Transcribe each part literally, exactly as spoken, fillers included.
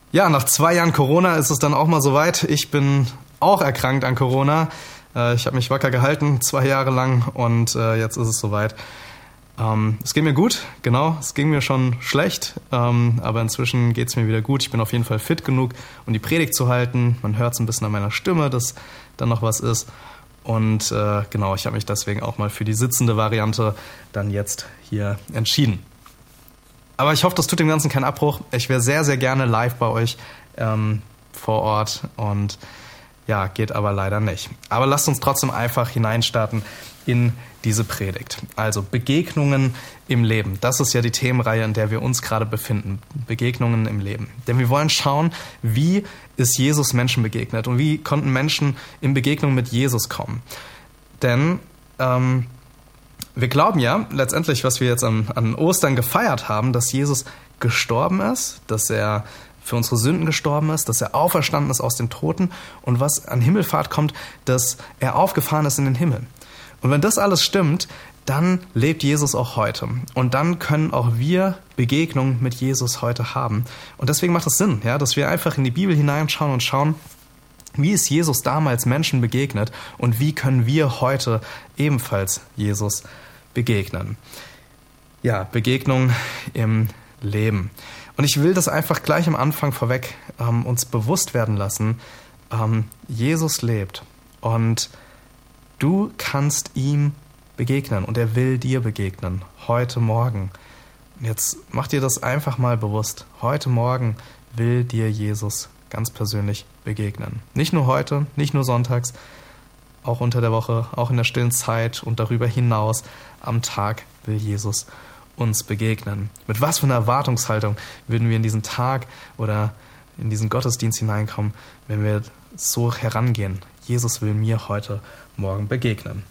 Ja, nach zwei Jahren Corona ist es dann auch mal soweit. Ich bin auch erkrankt an Corona. Äh, ich habe mich wacker gehalten, zwei Jahre lang, und äh, jetzt ist es soweit. Ähm, es geht mir gut, genau, es ging mir schon schlecht, ähm, aber inzwischen geht es mir wieder gut. Ich bin auf jeden Fall fit genug, um die Predigt zu halten. Man hört es ein bisschen an meiner Stimme, dass dann noch was ist. Und äh, genau, ich habe mich deswegen auch mal für die sitzende Variante dann jetzt hier entschieden. Aber ich hoffe, das tut dem Ganzen keinen Abbruch. Ich wäre sehr, sehr gerne live bei euch ähm, vor Ort, und ja, geht aber leider nicht. Aber lasst uns trotzdem einfach hineinstarten in diese Predigt. Also Begegnungen im Leben. Das ist ja die Themenreihe, in der wir uns gerade befinden. Begegnungen im Leben. Denn wir wollen schauen, wie ist Jesus Menschen begegnet und wie konnten Menschen in Begegnung mit Jesus kommen. Denn ähm, wir glauben ja letztendlich, was wir jetzt an, an Ostern gefeiert haben, dass Jesus gestorben ist, dass er für unsere Sünden gestorben ist, dass er auferstanden ist aus den Toten, und was an Himmelfahrt kommt, dass er aufgefahren ist in den Himmel. Und wenn das alles stimmt, dann lebt Jesus auch heute. Und dann können auch wir Begegnungen mit Jesus heute haben. Und deswegen macht es Sinn, ja, dass wir einfach in die Bibel hineinschauen und schauen, wie ist Jesus damals Menschen begegnet und wie können wir heute ebenfalls Jesus begegnen. Ja, Begegnung im Leben. Und ich will das einfach gleich am Anfang vorweg ähm, uns bewusst werden lassen. Ähm, Jesus lebt und du kannst ihm begegnen und er will dir begegnen, heute Morgen. Und jetzt mach dir das einfach mal bewusst. Heute Morgen will dir Jesus ganz persönlich begegnen. Nicht nur heute, nicht nur sonntags, auch unter der Woche, auch in der stillen Zeit und darüber hinaus. Am Tag will Jesus uns begegnen. Mit was für einer Erwartungshaltung würden wir in diesen Tag oder in diesen Gottesdienst hineinkommen, wenn wir so herangehen? Jesus will mir heute Morgen begegnen.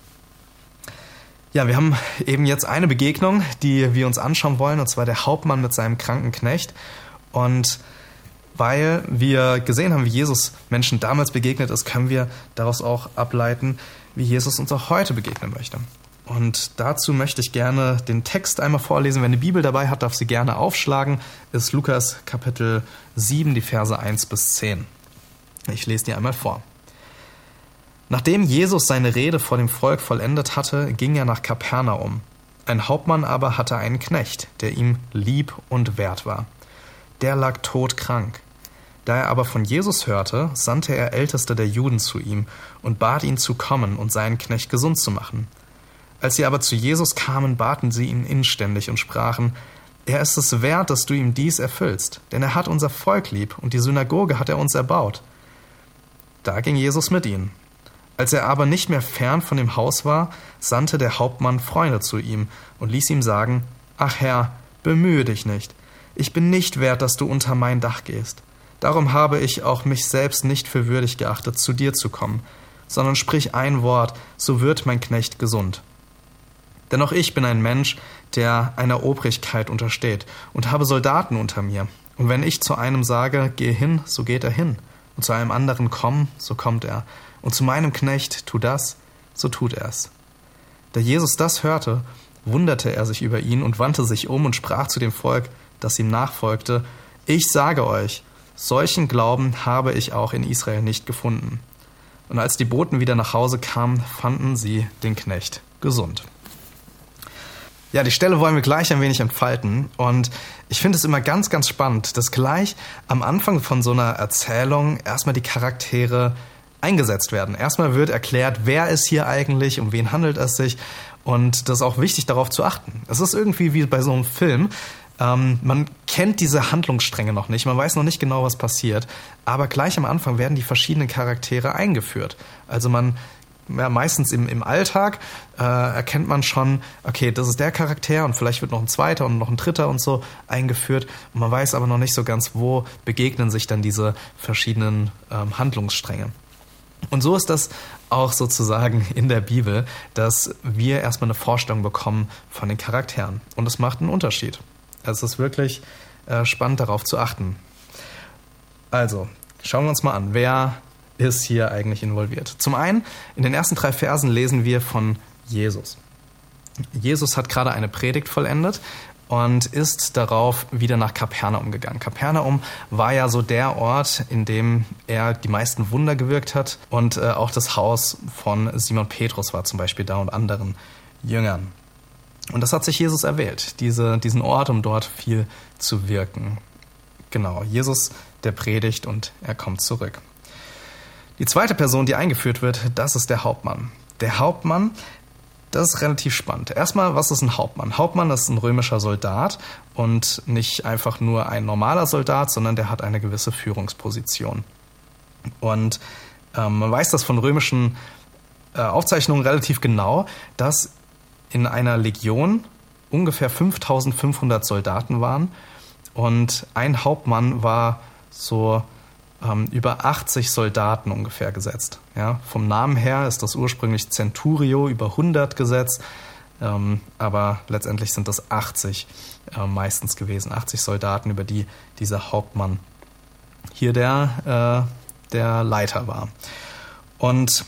Ja, wir haben eben jetzt eine Begegnung, die wir uns anschauen wollen, und zwar der Hauptmann mit seinem kranken Knecht. Und weil wir gesehen haben, wie Jesus Menschen damals begegnet ist, können wir daraus auch ableiten, wie Jesus uns auch heute begegnen möchte. Und dazu möchte ich gerne den Text einmal vorlesen. Wer eine Bibel dabei hat, darf sie gerne aufschlagen. Ist Lukas Kapitel sieben, die Verse eins bis zehn. Ich lese die einmal vor. Nachdem Jesus seine Rede vor dem Volk vollendet hatte, ging er nach Kapernaum. Ein Hauptmann aber hatte einen Knecht, der ihm lieb und wert war. Der lag todkrank. Da er aber von Jesus hörte, sandte er Älteste der Juden zu ihm und bat ihn zu kommen und seinen Knecht gesund zu machen. Als sie aber zu Jesus kamen, baten sie ihn inständig und sprachen: Er ist es wert, dass du ihm dies erfüllst, denn er hat unser Volk lieb und die Synagoge hat er uns erbaut. Da ging Jesus mit ihnen. Als er aber nicht mehr fern von dem Haus war, sandte der Hauptmann Freunde zu ihm und ließ ihm sagen: Ach Herr, bemühe dich nicht. Ich bin nicht wert, dass du unter mein Dach gehst. Darum habe ich auch mich selbst nicht für würdig geachtet, zu dir zu kommen, sondern sprich ein Wort, so wird mein Knecht gesund. Denn auch ich bin ein Mensch, der einer Obrigkeit untersteht und habe Soldaten unter mir. Und wenn ich zu einem sage, gehe hin, so geht er hin. Und zu einem anderen, komm, so kommt er. Und zu meinem Knecht, tu das, so tut er es. Da Jesus das hörte, wunderte er sich über ihn und wandte sich um und sprach zu dem Volk, das ihm nachfolgte: Ich sage euch, solchen Glauben habe ich auch in Israel nicht gefunden. Und als die Boten wieder nach Hause kamen, fanden sie den Knecht gesund. Ja, die Stelle wollen wir gleich ein wenig entfalten, und ich finde es immer ganz, ganz spannend, dass gleich am Anfang von so einer Erzählung erstmal die Charaktere eingesetzt werden. Erstmal wird erklärt, wer ist hier eigentlich, um wen handelt es sich, und das ist auch wichtig, darauf zu achten. Es ist irgendwie wie bei so einem Film, ähm, man kennt diese Handlungsstränge noch nicht, man weiß noch nicht genau, was passiert, aber gleich am Anfang werden die verschiedenen Charaktere eingeführt. Also man Ja, meistens im, im Alltag äh, erkennt man schon, okay, das ist der Charakter, und vielleicht wird noch ein zweiter und noch ein dritter und so eingeführt. Und man weiß aber noch nicht so ganz, wo begegnen sich dann diese verschiedenen ähm, Handlungsstränge. Und so ist das auch sozusagen in der Bibel, dass wir erstmal eine Vorstellung bekommen von den Charakteren. Und das macht einen Unterschied. Es ist wirklich äh, spannend, darauf zu achten. Also, schauen wir uns mal an, wer ist hier eigentlich involviert. Zum einen, in den ersten drei Versen lesen wir von Jesus. Jesus hat gerade eine Predigt vollendet und ist darauf wieder nach Kapernaum gegangen. Kapernaum war ja so der Ort, in dem er die meisten Wunder gewirkt hat und äh, auch das Haus von Simon Petrus war zum Beispiel da und anderen Jüngern. Und das hat sich Jesus erwählt, diese, diesen Ort, um dort viel zu wirken. Genau, Jesus, der predigt und er kommt zurück. Die zweite Person, die eingeführt wird, das ist der Hauptmann. Der Hauptmann, das ist relativ spannend. Erstmal, was ist ein Hauptmann? Hauptmann ist ein römischer Soldat und nicht einfach nur ein normaler Soldat, sondern der hat eine gewisse Führungsposition. Und ähm, man weiß das von römischen äh, Aufzeichnungen relativ genau, dass in einer Legion ungefähr fünftausendfünfhundert Soldaten waren und ein Hauptmann war so ähm, über achtzig Soldaten ungefähr gesetzt. Ja, vom Namen her ist das ursprünglich Centurio über hundert gesetzt, ähm, aber letztendlich sind das achtzig äh, meistens gewesen, achtzig Soldaten, über die dieser Hauptmann hier der, äh, der Leiter war. Und,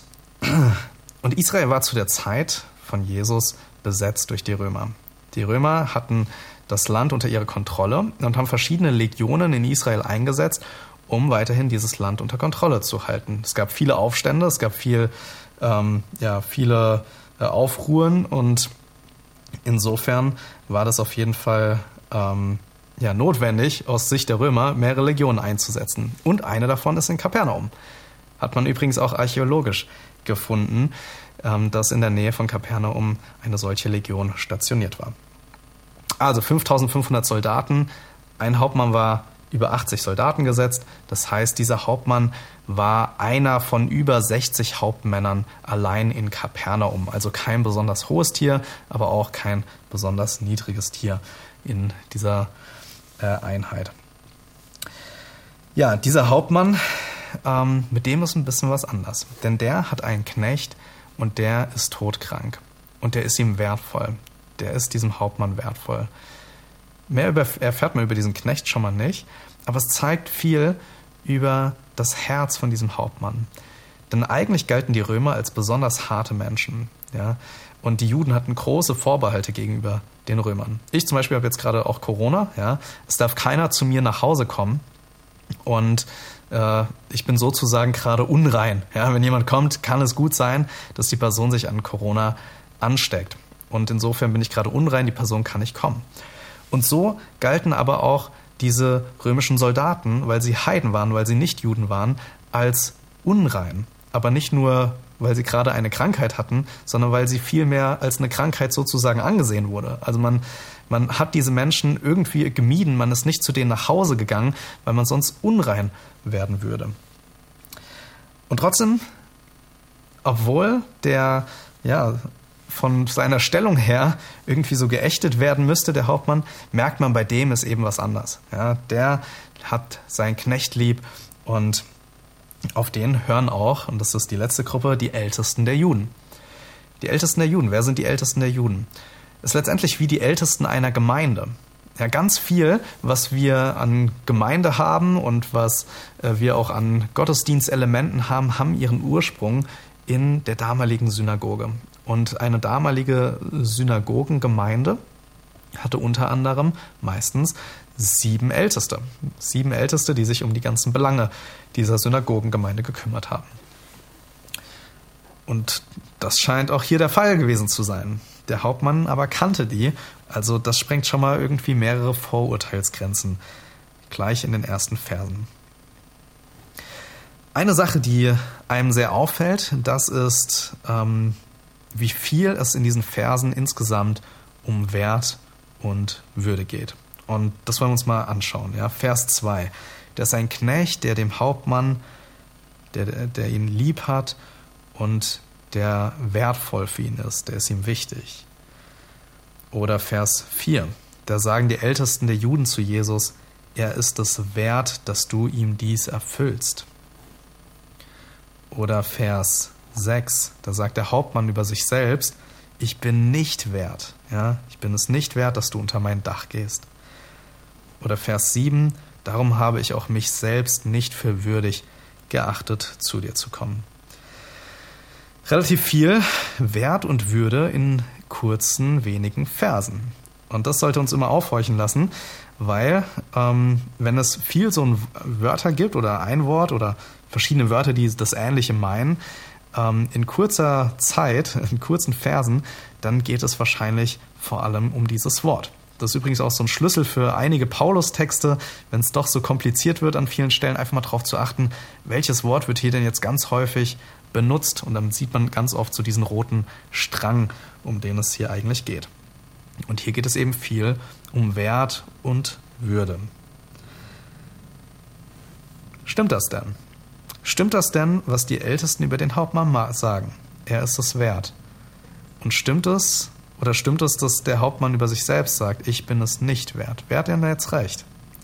und Israel war zu der Zeit von Jesus besetzt durch die Römer. Die Römer hatten das Land unter ihre Kontrolle und haben verschiedene Legionen in Israel eingesetzt, um weiterhin dieses Land unter Kontrolle zu halten. Es gab viele Aufstände, es gab viel, ähm, ja, viele äh, Aufruhren und insofern war das auf jeden Fall ähm, ja, notwendig, aus Sicht der Römer mehrere Legionen einzusetzen. Und eine davon ist in Kapernaum. Hat man übrigens auch archäologisch gefunden, ähm, dass in der Nähe von Kapernaum eine solche Legion stationiert war. Also fünftausendfünfhundert Soldaten, ein Hauptmann war über achtzig Soldaten gesetzt. Das heißt, dieser Hauptmann war einer von über sechzig Hauptmännern allein in Kapernaum. Also kein besonders hohes Tier, aber auch kein besonders niedriges Tier in dieser äh, Einheit. Ja, dieser Hauptmann, ähm, mit dem ist ein bisschen was anders. Denn der hat einen Knecht und der ist todkrank. Und der ist ihm wertvoll. Der ist diesem Hauptmann wertvoll. Mehr über, erfährt man über diesen Knecht schon mal nicht, aber es zeigt viel über das Herz von diesem Hauptmann. Denn eigentlich galten die Römer als besonders harte Menschen, ja, und die Juden hatten große Vorbehalte gegenüber den Römern. Ich zum Beispiel habe jetzt gerade auch Corona, ja, es darf keiner zu mir nach Hause kommen und äh, ich bin sozusagen gerade unrein. Ja, wenn jemand kommt, kann es gut sein, dass die Person sich an Corona ansteckt. Und insofern bin ich gerade unrein, die Person kann nicht kommen. Und so galten aber auch diese römischen Soldaten, weil sie Heiden waren, weil sie nicht Juden waren, als unrein. Aber nicht nur, weil sie gerade eine Krankheit hatten, sondern weil sie vielmehr als eine Krankheit sozusagen angesehen wurde. Also man, man hat diese Menschen irgendwie gemieden, man ist nicht zu denen nach Hause gegangen, weil man sonst unrein werden würde. Und trotzdem, obwohl der, ja, von seiner Stellung her irgendwie so geächtet werden müsste, der Hauptmann, merkt man, bei dem ist eben was anders. Ja, der hat seinen Knecht lieb und auf den hören auch, und das ist die letzte Gruppe, die Ältesten der Juden. Die Ältesten der Juden, wer sind die Ältesten der Juden? Das ist letztendlich wie die Ältesten einer Gemeinde. Ja, ganz viel, was wir an Gemeinde haben und was äh, wir auch an Gottesdienstelementen haben, haben ihren Ursprung in der damaligen Synagoge. Und eine damalige Synagogengemeinde hatte unter anderem meistens sieben Älteste. Sieben Älteste, die sich um die ganzen Belange dieser Synagogengemeinde gekümmert haben. Und das scheint auch hier der Fall gewesen zu sein. Der Hauptmann aber kannte die, also das sprengt schon mal irgendwie mehrere Vorurteilsgrenzen, gleich in den ersten Versen. Eine Sache, die einem sehr auffällt, das ist, ähm, wie viel es in diesen Versen insgesamt um Wert und Würde geht. Und das wollen wir uns mal anschauen. Ja? Vers zwei. Der ist ein Knecht, der dem Hauptmann, der, der ihn lieb hat und der wertvoll für ihn ist, der ist ihm wichtig. Oder Vers vier. Da sagen die Ältesten der Juden zu Jesus, er ist es wert, dass du ihm dies erfüllst. Oder Vers sechs, da sagt der Hauptmann über sich selbst, ich bin nicht wert, ja, ich bin es nicht wert, dass du unter mein Dach gehst. Oder Vers sieben, darum habe ich auch mich selbst nicht für würdig geachtet, zu dir zu kommen. Relativ viel Wert und Würde in kurzen, wenigen Versen. Und das sollte uns immer aufhorchen lassen, weil ähm, wenn es viel so Wörter gibt oder ein Wort oder verschiedene Wörter, die das Ähnliche meinen, ähm, in kurzer Zeit, in kurzen Versen, dann geht es wahrscheinlich vor allem um dieses Wort. Das ist übrigens auch so ein Schlüssel für einige Paulus-Texte, wenn es doch so kompliziert wird an vielen Stellen, einfach mal darauf zu achten, welches Wort wird hier denn jetzt ganz häufig benutzt. Und dann sieht man ganz oft so diesen roten Strang, um den es hier eigentlich geht. Und hier geht es eben viel um Wert und Würde. Stimmt das denn? Stimmt das denn, was die Ältesten über den Hauptmann sagen? Er ist es wert. Und stimmt es, oder stimmt es, dass der Hauptmann über sich selbst sagt, ich bin es nicht wert? Wer hat denn da jetzt recht?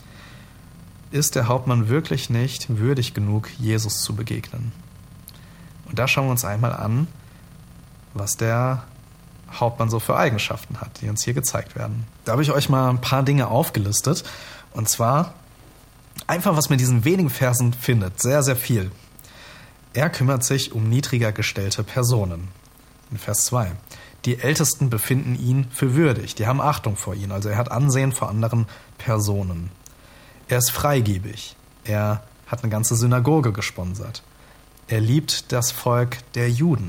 Ist der Hauptmann wirklich nicht würdig genug, Jesus zu begegnen? Und da schauen wir uns einmal an, was der Hauptmann so für Eigenschaften hat, die uns hier gezeigt werden. Da habe ich euch mal ein paar Dinge aufgelistet. Und zwar einfach, was man in diesen wenigen Versen findet. Sehr, sehr viel. Er kümmert sich um niedriger gestellte Personen. In Vers zwei. Die Ältesten befinden ihn für würdig. Die haben Achtung vor ihm. Also er hat Ansehen vor anderen Personen. Er ist freigebig. Er hat eine ganze Synagoge gesponsert. Er liebt das Volk der Juden.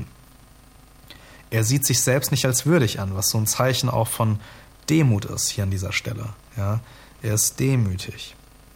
Er sieht sich selbst nicht als würdig an, was so ein Zeichen auch von Demut ist hier an dieser Stelle. Ja, er ist demütig.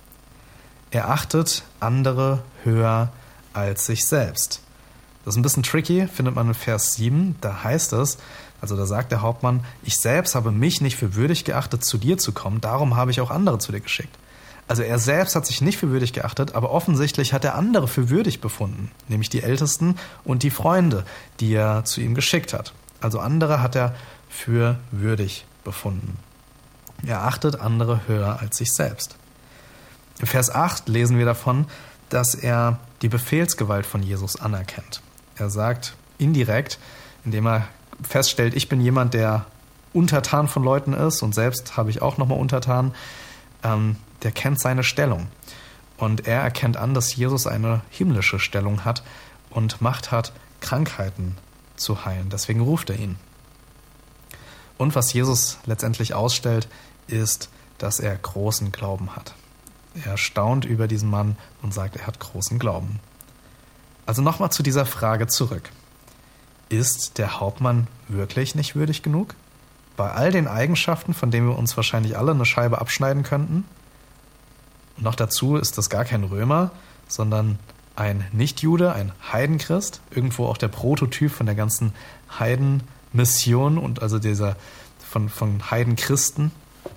Er achtet andere höher als sich selbst. Das ist ein bisschen tricky, findet man in Vers sieben. Da heißt es, also da sagt der Hauptmann, ich selbst habe mich nicht für würdig geachtet, zu dir zu kommen, darum habe ich auch andere zu dir geschickt. Also er selbst hat sich nicht für würdig geachtet, aber offensichtlich hat er andere für würdig befunden, nämlich die Ältesten und die Freunde, die er zu ihm geschickt hat. Also andere hat er für würdig befunden. Er achtet andere höher als sich selbst. In Vers acht lesen wir davon, dass er die Befehlsgewalt von Jesus anerkennt. Er sagt indirekt, indem er feststellt, ich bin jemand, der untertan von Leuten ist und selbst habe ich auch nochmal untertan, ähm, der kennt seine Stellung. Und er erkennt an, dass Jesus eine himmlische Stellung hat und Macht hat, Krankheiten zu heilen. Deswegen ruft er ihn. Und was Jesus letztendlich ausstellt, ist, dass er großen Glauben hat. Er staunt über diesen Mann und sagt, er hat großen Glauben. Also nochmal zu dieser Frage zurück. Ist der Hauptmann wirklich nicht würdig genug? Bei all den Eigenschaften, von denen wir uns wahrscheinlich alle eine Scheibe abschneiden könnten? Und noch dazu ist das gar kein Römer, sondern ein Nichtjude, ein Heidenchrist, irgendwo auch der Prototyp von der ganzen Heidenmission und also dieser von, von Heidenchristen.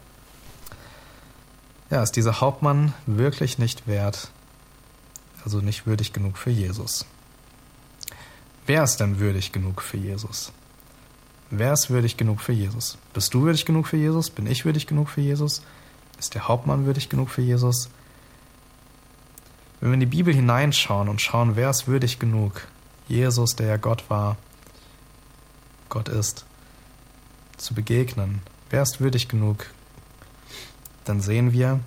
Ja, ist dieser Hauptmann wirklich nicht wert, also nicht würdig genug für Jesus? Wer ist denn würdig genug für Jesus? Wer ist würdig genug für Jesus? Bist du würdig genug für Jesus? Bin ich würdig genug für Jesus? Ist der Hauptmann würdig genug für Jesus? Wenn wir in die Bibel hineinschauen und schauen, wer ist würdig genug, Jesus, der ja Gott war, Gott ist, zu begegnen, wer ist würdig genug, dann sehen wir,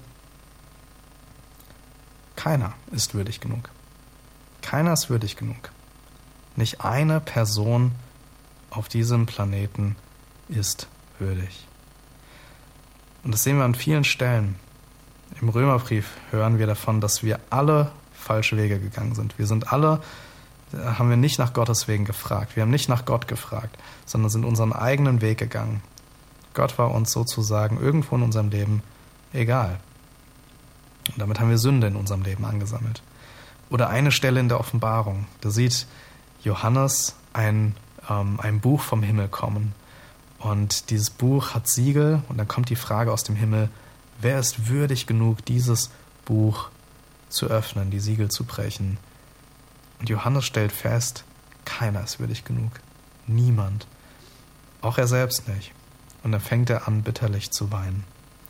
keiner ist würdig genug. Keiner ist würdig genug. Nicht eine Person auf diesem Planeten ist würdig. Und das sehen wir an vielen Stellen. Im Römerbrief hören wir davon, dass wir alle falsche Wege gegangen sind. Wir sind alle, haben wir nicht nach Gottes Wegen gefragt. Wir haben nicht nach Gott gefragt, sondern sind unseren eigenen Weg gegangen. Gott war uns sozusagen irgendwo in unserem Leben egal. Und damit haben wir Sünde in unserem Leben angesammelt. Oder eine Stelle in der Offenbarung. Da sieht Johannes ein, ähm, ein Buch vom Himmel kommen. Und dieses Buch hat Siegel und dann kommt die Frage aus dem Himmel, wer ist würdig genug, dieses Buch zu öffnen, die Siegel zu brechen? Und Johannes stellt fest, keiner ist würdig genug. Niemand. Auch er selbst nicht. Und dann fängt er an, bitterlich zu weinen.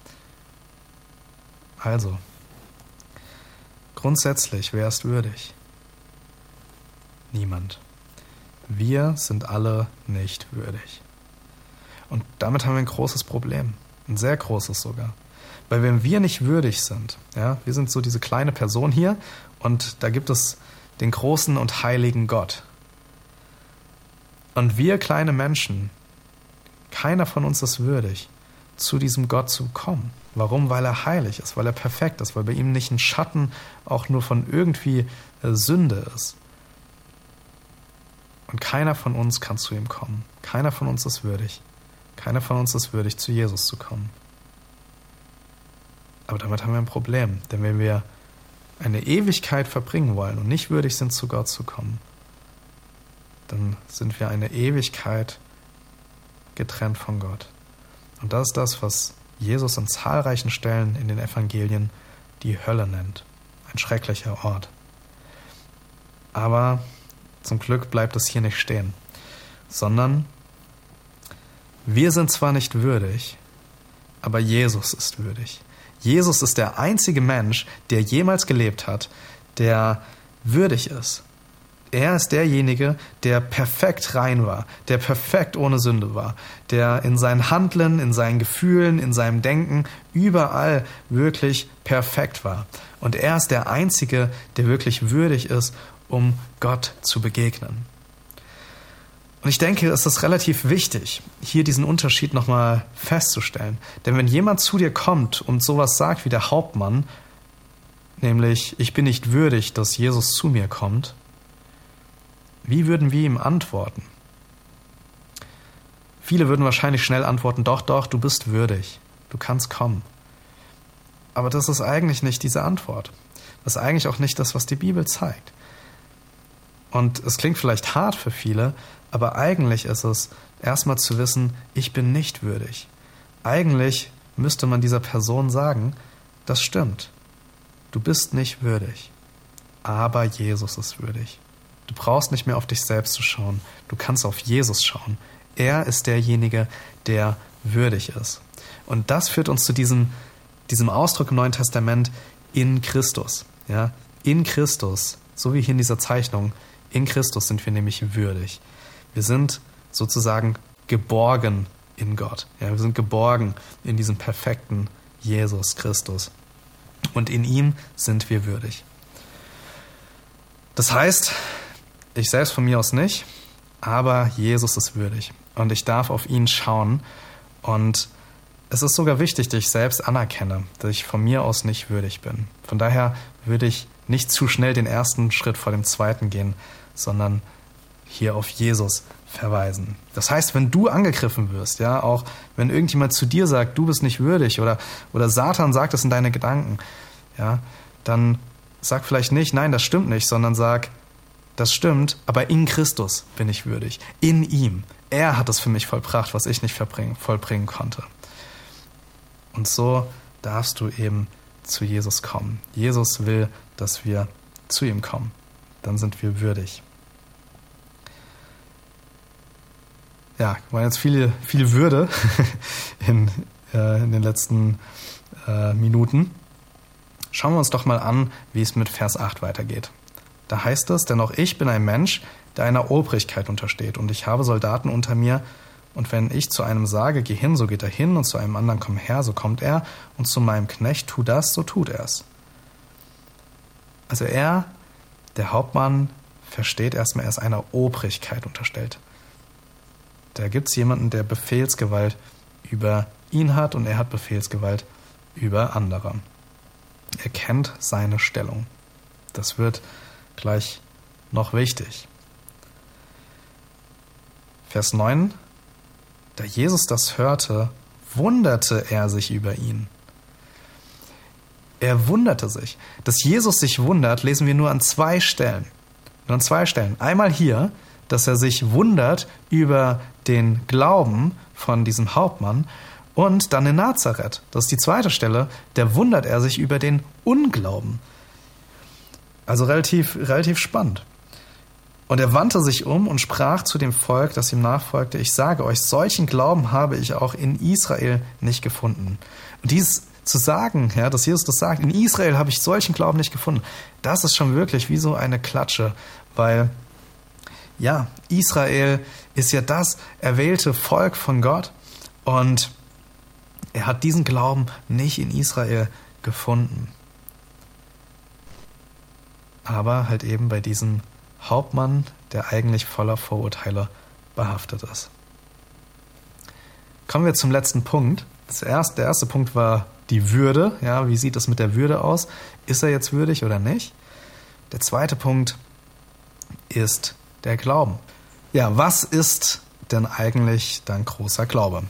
Also, grundsätzlich, wer ist würdig? Niemand. Wir sind alle nicht würdig. Und damit haben wir ein großes Problem. Ein sehr großes sogar. Weil wenn wir nicht würdig sind, ja, wir sind so diese kleine Person hier und da gibt es den großen und heiligen Gott. Und wir kleine Menschen, keiner von uns ist würdig, zu diesem Gott zu kommen. Warum? Weil er heilig ist, weil er perfekt ist, weil bei ihm nicht ein Schatten auch nur von irgendwie äh, Sünde ist. Und keiner von uns kann zu ihm kommen. Keiner von uns ist würdig. Keiner von uns ist würdig, zu Jesus zu kommen. Aber damit haben wir ein Problem, denn wenn wir eine Ewigkeit verbringen wollen und nicht würdig sind, zu Gott zu kommen, dann sind wir eine Ewigkeit getrennt von Gott. Und das ist das, was Jesus an zahlreichen Stellen in den Evangelien die Hölle nennt. Ein schrecklicher Ort. Aber zum Glück bleibt es hier nicht stehen, sondern wir sind zwar nicht würdig, aber Jesus ist würdig. Jesus ist der einzige Mensch, der jemals gelebt hat, der würdig ist. Er ist derjenige, der perfekt rein war, der perfekt ohne Sünde war, der in seinen Handeln, in seinen Gefühlen, in seinem Denken überall wirklich perfekt war. Und er ist der Einzige, der wirklich würdig ist, um Gott zu begegnen. Und ich denke, es ist relativ wichtig, hier diesen Unterschied nochmal festzustellen. Denn wenn jemand zu dir kommt und sowas sagt wie der Hauptmann, nämlich, ich bin nicht würdig, dass Jesus zu mir kommt, wie würden wir ihm antworten? Viele würden wahrscheinlich schnell antworten, doch, doch, du bist würdig, du kannst kommen. Aber das ist eigentlich nicht diese Antwort. Das ist eigentlich auch nicht das, was die Bibel zeigt. Und es klingt vielleicht hart für viele, aber eigentlich ist es, erstmal zu wissen, ich bin nicht würdig. Eigentlich müsste man dieser Person sagen, das stimmt, du bist nicht würdig, aber Jesus ist würdig. Du brauchst nicht mehr auf dich selbst zu schauen, du kannst auf Jesus schauen. Er ist derjenige, der würdig ist. Und das führt uns zu diesem, diesem Ausdruck im Neuen Testament, in Christus. Ja? In Christus, so wie hier in dieser Zeichnung, in Christus sind wir nämlich würdig. Wir sind sozusagen geborgen in Gott. Ja, wir sind geborgen in diesem perfekten Jesus Christus. Und in ihm sind wir würdig. Das heißt, ich selbst von mir aus nicht, aber Jesus ist würdig. Und ich darf auf ihn schauen. Und es ist sogar wichtig, dass ich selbst anerkenne, dass ich von mir aus nicht würdig bin. Von daher würde ich nicht zu schnell den ersten Schritt vor dem zweiten gehen, sondern hier auf Jesus verweisen. Das heißt, wenn du angegriffen wirst, ja, auch wenn irgendjemand zu dir sagt, du bist nicht würdig oder, oder Satan sagt es in deine Gedanken, ja, dann sag vielleicht nicht, nein, das stimmt nicht, sondern sag, das stimmt, aber in Christus bin ich würdig. In ihm. Er hat es für mich vollbracht, was ich nicht vollbringen, vollbringen konnte. Und so darfst du eben zu Jesus kommen. Jesus will, dass wir zu ihm kommen. Dann sind wir würdig. Ja, war jetzt viel, viel Würde in, äh, in den letzten äh, Minuten. Schauen wir uns doch mal an, wie es mit Vers acht weitergeht. Da heißt es, denn auch ich bin ein Mensch, der einer Obrigkeit untersteht, und ich habe Soldaten unter mir, und wenn ich zu einem sage, geh hin, so geht er hin, und zu einem anderen, komm her, so kommt er, und zu meinem Knecht, tu das, so tut er es. Also er, der Hauptmann, versteht erstmal, er ist einer Obrigkeit unterstellt. Da gibt es jemanden, der Befehlsgewalt über ihn hat, und er hat Befehlsgewalt über andere. Er kennt seine Stellung. Das wird gleich noch wichtig. Vers neun. Da Jesus das hörte, wunderte er sich über ihn. Er wunderte sich. Dass Jesus sich wundert, lesen wir nur an zwei Stellen. Nur an zwei Stellen. Einmal hier, dass er sich wundert über den Glauben von diesem Hauptmann, und dann in Nazareth. Das ist die zweite Stelle. Da wundert er sich über den Unglauben. Also relativ, relativ spannend. Und er wandte sich um und sprach zu dem Volk, das ihm nachfolgte, ich sage euch, solchen Glauben habe ich auch in Israel nicht gefunden. Und dies zu sagen, ja, dass Jesus das sagt, in Israel habe ich solchen Glauben nicht gefunden, das ist schon wirklich wie so eine Klatsche, weil ja, Israel ist ja das erwählte Volk von Gott, und er hat diesen Glauben nicht in Israel gefunden. Aber halt eben bei diesem Hauptmann, der eigentlich voller Vorurteile behaftet ist. Kommen wir zum letzten Punkt, Zuerst, der erste Punkt war die Würde. Ja, wie sieht es mit der Würde aus? Ist er jetzt würdig oder nicht? Der zweite Punkt ist der Glauben. Ja, was ist denn eigentlich dein großer Glaube?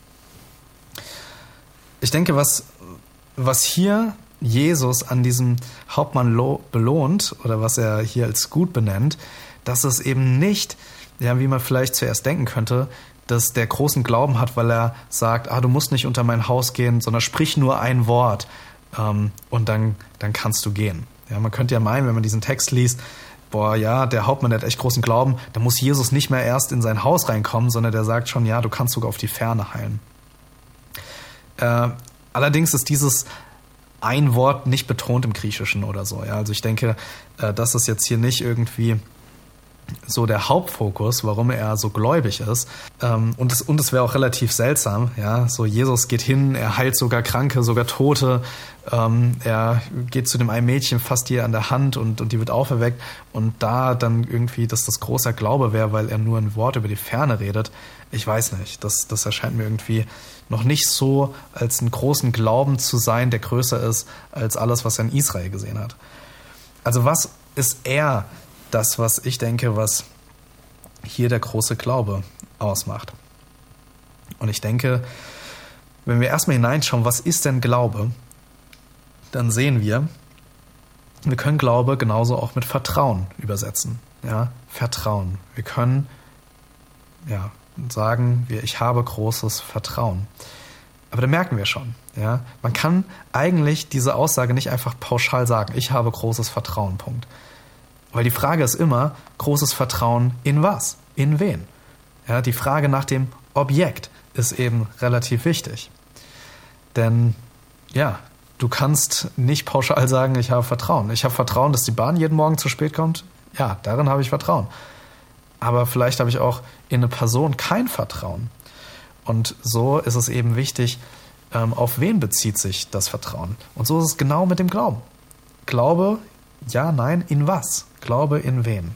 Ich denke, was, was hier Jesus an diesem Hauptmann lo- belohnt oder was er hier als gut benennt, dass es eben nicht, ja, wie man vielleicht zuerst denken könnte, dass der großen Glauben hat, weil er sagt, ah, du musst nicht unter mein Haus gehen, sondern sprich nur ein Wort ähm, und dann, dann kannst du gehen. Ja, man könnte ja meinen, wenn man diesen Text liest, boah, ja, der Hauptmann der hat echt großen Glauben, da muss Jesus nicht mehr erst in sein Haus reinkommen, sondern der sagt schon, ja, du kannst sogar auf die Ferne heilen. Äh, allerdings ist dieses ein Wort nicht betont im Griechischen oder so. Ja, also ich denke, äh, das ist jetzt hier nicht irgendwie so der Hauptfokus, warum er so gläubig ist. Ähm, und es, und es wäre auch relativ seltsam. Ja, so Jesus geht hin, er heilt sogar Kranke, sogar Tote. Ähm, er geht zu dem einen Mädchen, fasst ihr an der Hand und, und die wird auferweckt. Und da dann irgendwie, dass das großer Glaube wäre, weil er nur ein Wort über die Ferne redet. Ich weiß nicht. Das, das erscheint mir irgendwie noch nicht so als einen großen Glauben zu sein, der größer ist als alles, was er in Israel gesehen hat. Also was ist eher das, was ich denke, was hier der große Glaube ausmacht? Und ich denke, wenn wir erstmal hineinschauen, was ist denn Glaube, dann sehen wir, wir können Glaube genauso auch mit Vertrauen übersetzen. Ja, Vertrauen. Wir können, ja, sagen wir, ich habe großes Vertrauen. Aber da merken wir schon, ja, man kann eigentlich diese Aussage nicht einfach pauschal sagen, ich habe großes Vertrauen, Punkt. Weil die Frage ist immer, großes Vertrauen in was? In wen? Ja, die Frage nach dem Objekt ist eben relativ wichtig. Denn, ja, du kannst nicht pauschal sagen, ich habe Vertrauen. Ich habe Vertrauen, dass die Bahn jeden Morgen zu spät kommt. Ja, darin habe ich Vertrauen. Aber vielleicht habe ich auch in eine Person kein Vertrauen. Und so ist es eben wichtig, ähm, auf wen bezieht sich das Vertrauen. Und so ist es genau mit dem Glauben. Glaube, ja, nein, in was? Glaube in wen?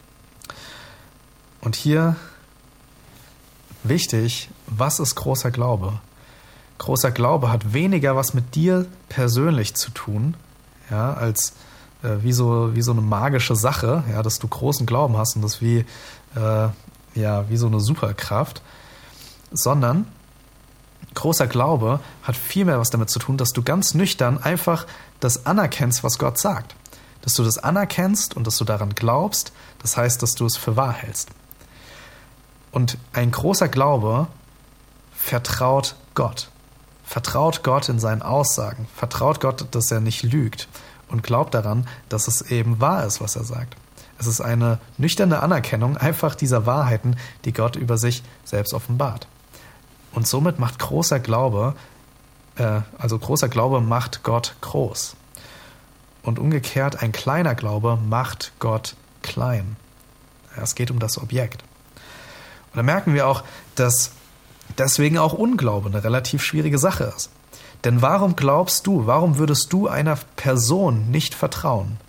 Und hier wichtig, was ist großer Glaube? Großer Glaube hat weniger was mit dir persönlich zu tun, ja, als äh, wie so wie so eine magische Sache, ja, dass du großen Glauben hast und das wie äh, ja wie so eine Superkraft, sondern großer Glaube hat viel mehr was damit zu tun, dass du ganz nüchtern einfach das anerkennst, was Gott sagt. Dass du das anerkennst und dass du daran glaubst, das heißt, dass du es für wahr hältst. Und ein großer Glaube vertraut Gott. Vertraut Gott in seinen Aussagen. Vertraut Gott, dass er nicht lügt. Und glaubt daran, dass es eben wahr ist, was er sagt. Es ist eine nüchterne Anerkennung einfach dieser Wahrheiten, die Gott über sich selbst offenbart. Und somit macht großer Glaube, äh, also großer Glaube macht Gott groß. Und umgekehrt, ein kleiner Glaube macht Gott klein. Ja, es geht um das Objekt. Und da merken wir auch, dass deswegen auch Unglaube eine relativ schwierige Sache ist. Denn warum glaubst du, warum würdest du einer Person nicht vertrauen?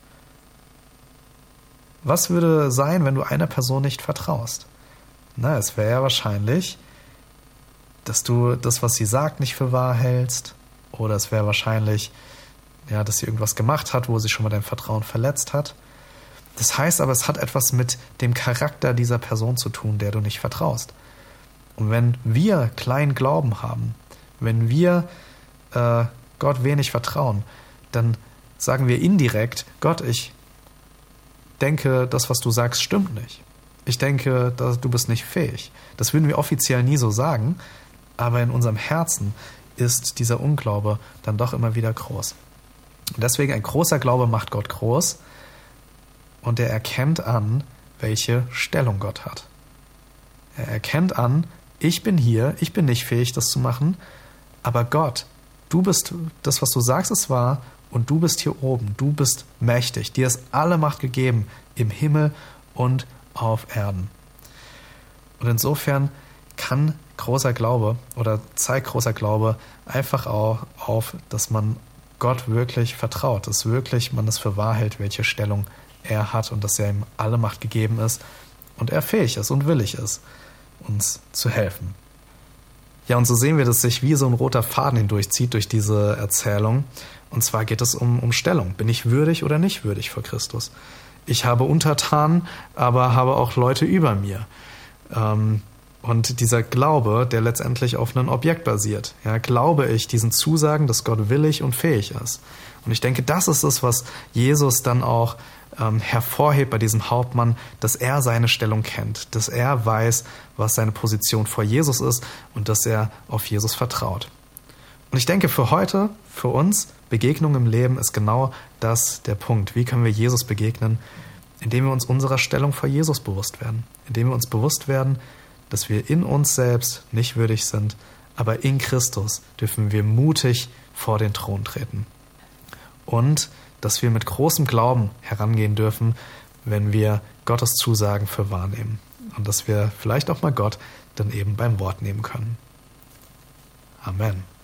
Was würde sein, wenn du einer Person nicht vertraust? Na, es wäre ja wahrscheinlich, dass du das, was sie sagt, nicht für wahr hältst. Oder es wäre wahrscheinlich, ja, dass sie irgendwas gemacht hat, wo sie schon mal dein Vertrauen verletzt hat. Das heißt aber, es hat etwas mit dem Charakter dieser Person zu tun, der du nicht vertraust. Und wenn wir kleinen Glauben haben, wenn wir äh, Gott wenig vertrauen, dann sagen wir indirekt, Gott, ich denke, das, was du sagst, stimmt nicht. Ich denke, dass du bist nicht fähig. Das würden wir offiziell nie so sagen, aber in unserem Herzen ist dieser Unglaube dann doch immer wieder groß. Und deswegen ein großer Glaube macht Gott groß und er erkennt an, welche Stellung Gott hat. Er erkennt an, ich bin hier, ich bin nicht fähig, das zu machen, aber Gott, du bist, das, was du sagst, ist wahr und du bist hier oben, du bist mächtig, dir ist alle Macht gegeben im Himmel und auf Erden. Und insofern kann großer Glaube oder zeigt großer Glaube einfach auch auf, dass man Gott wirklich vertraut, dass wirklich man es für wahr hält, welche Stellung er hat und dass er ihm alle Macht gegeben ist und er fähig ist und willig ist, uns zu helfen. Ja, und so sehen wir, dass sich wie so ein roter Faden hindurchzieht durch diese Erzählung. Und zwar geht es um, um Stellung. Bin ich würdig oder nicht würdig vor Christus? Ich habe Untertanen, aber habe auch Leute über mir. Ähm, und dieser Glaube, der letztendlich auf einem Objekt basiert. Ja, glaube ich diesen Zusagen, dass Gott willig und fähig ist? Und ich denke, das ist es, was Jesus dann auch ähm, hervorhebt bei diesem Hauptmann, dass er seine Stellung kennt, dass er weiß, was seine Position vor Jesus ist und dass er auf Jesus vertraut. Und ich denke, für heute, für uns, Begegnung im Leben ist genau das der Punkt. Wie können wir Jesus begegnen? Indem wir uns unserer Stellung vor Jesus bewusst werden. Indem wir uns bewusst werden, dass wir in uns selbst nicht würdig sind, aber in Christus dürfen wir mutig vor den Thron treten. Und dass wir mit großem Glauben herangehen dürfen, wenn wir Gottes Zusagen für wahr nehmen. Und dass wir vielleicht auch mal Gott dann eben beim Wort nehmen können. Amen.